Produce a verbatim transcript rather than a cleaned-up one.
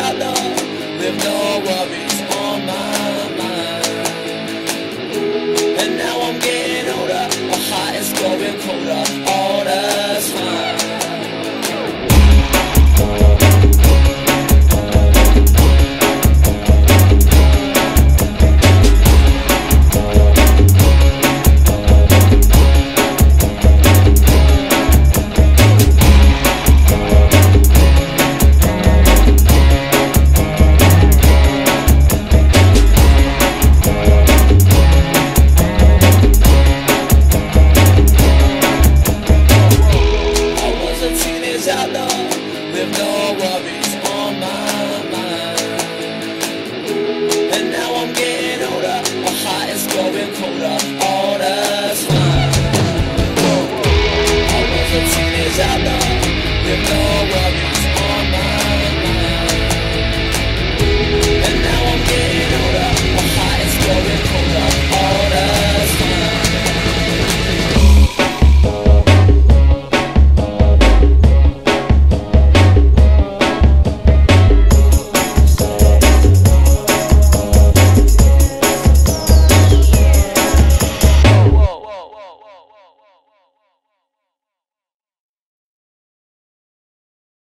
outlaw with no worries on my mind. And now I'm getting older, my heart is growing colder all the time. Outlaw with no worries on my mind. And now I'm getting older, my heart is growing colder all the time. I was a teenage outlaw with no worries.